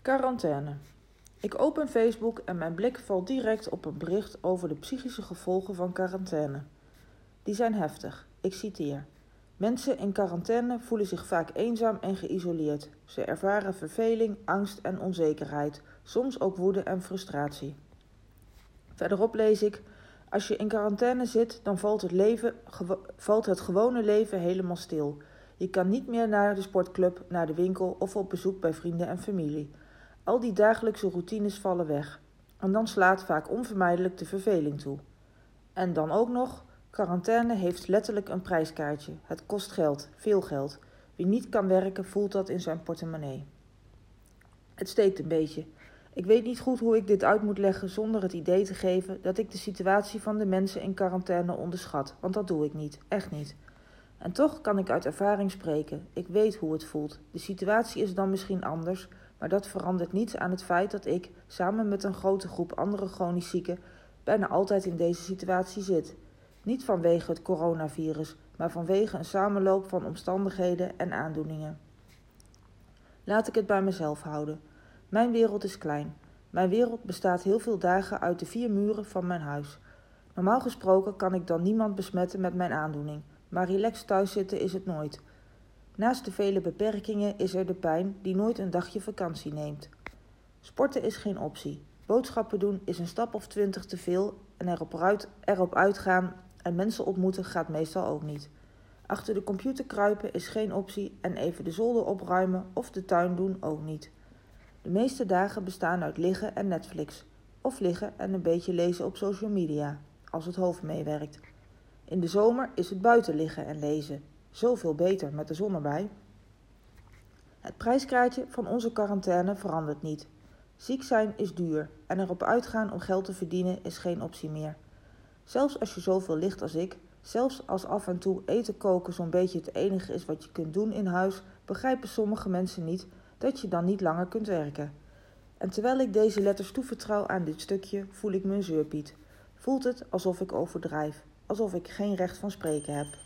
Quarantaine. Ik open Facebook en mijn blik valt direct op een bericht over de psychische gevolgen van quarantaine. Die zijn heftig. Ik citeer. Mensen in quarantaine voelen zich vaak eenzaam en geïsoleerd. Ze ervaren verveling, angst en onzekerheid, soms ook woede en frustratie. Verderop lees ik, als je in quarantaine zit, dan valt het gewone leven helemaal stil. Je kan niet meer naar de sportclub, naar de winkel of op bezoek bij vrienden en familie. Al die dagelijkse routines vallen weg. En dan slaat vaak onvermijdelijk de verveling toe. En dan ook nog, quarantaine heeft letterlijk een prijskaartje. Het kost geld, veel geld. Wie niet kan werken, voelt dat in zijn portemonnee. Het steekt een beetje. Ik weet niet goed hoe ik dit uit moet leggen zonder het idee te geven dat ik de situatie van de mensen in quarantaine onderschat, want dat doe ik niet, echt niet. En toch kan ik uit ervaring spreken. Ik weet hoe het voelt. De situatie is dan misschien anders, maar dat verandert niets aan het feit dat ik, samen met een grote groep andere chronisch zieken, bijna altijd in deze situatie zit. Niet vanwege het coronavirus, maar vanwege een samenloop van omstandigheden en aandoeningen. Laat ik het bij mezelf houden. Mijn wereld is klein. Mijn wereld bestaat heel veel dagen uit de 4 muren van mijn huis. Normaal gesproken kan ik dan niemand besmetten met mijn aandoening, maar relaxed thuiszitten is het nooit. Naast de vele beperkingen is er de pijn die nooit een dagje vakantie neemt. Sporten is geen optie. Boodschappen doen is een stap of 20 te veel en erop uitgaan en mensen ontmoeten gaat meestal ook niet. Achter de computer kruipen is geen optie en even de zolder opruimen of de tuin doen ook niet. De meeste dagen bestaan uit liggen en Netflix. Of liggen en een beetje lezen op social media, als het hoofd meewerkt. In de zomer is het buiten liggen en lezen. Zoveel beter met de zon erbij. Het prijskaartje van onze quarantaine verandert niet. Ziek zijn is duur en erop uitgaan om geld te verdienen is geen optie meer. Zelfs als je zoveel ligt als ik, zelfs als af en toe eten koken zo'n beetje het enige is wat je kunt doen in huis, begrijpen sommige mensen niet dat je dan niet langer kunt werken. En terwijl ik deze letters toevertrouw aan dit stukje, voel ik me een zeurpiet. Voelt het alsof ik overdrijf, alsof ik geen recht van spreken heb.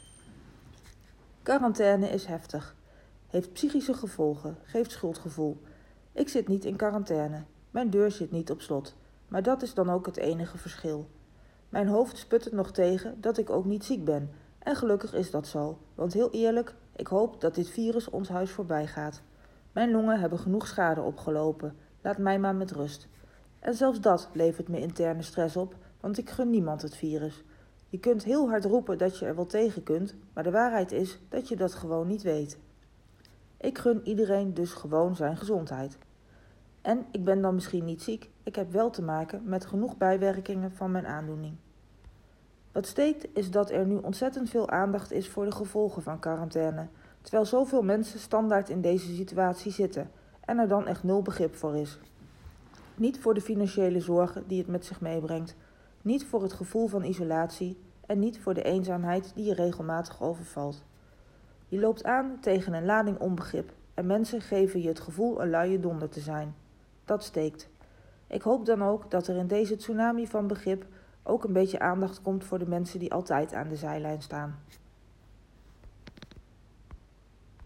Quarantaine is heftig. Heeft psychische gevolgen, geeft schuldgevoel. Ik zit niet in quarantaine. Mijn deur zit niet op slot. Maar dat is dan ook het enige verschil. Mijn hoofd sput het nog tegen dat ik ook niet ziek ben. En gelukkig is dat zo. Want heel eerlijk, ik hoop dat dit virus ons huis voorbij gaat. Mijn longen hebben genoeg schade opgelopen. Laat mij maar met rust. En zelfs dat levert me interne stress op, want ik gun niemand het virus. Je kunt heel hard roepen dat je er wel tegen kunt, maar de waarheid is dat je dat gewoon niet weet. Ik gun iedereen dus gewoon zijn gezondheid. En ik ben dan misschien niet ziek, ik heb wel te maken met genoeg bijwerkingen van mijn aandoening. Wat steekt is dat er nu ontzettend veel aandacht is voor de gevolgen van quarantaine, terwijl zoveel mensen standaard in deze situatie zitten en er dan echt 0 begrip voor is. Niet voor de financiële zorgen die het met zich meebrengt, niet voor het gevoel van isolatie en niet voor de eenzaamheid die je regelmatig overvalt. Je loopt aan tegen een lading onbegrip en mensen geven je het gevoel een luie donder te zijn. Dat steekt. Ik hoop dan ook dat er in deze tsunami van begrip ook een beetje aandacht komt voor de mensen die altijd aan de zijlijn staan.